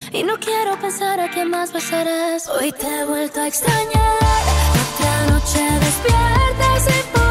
y no quiero pensar a quién más besarás. Hoy te he vuelto a extrañar, otra noche despierta sin poder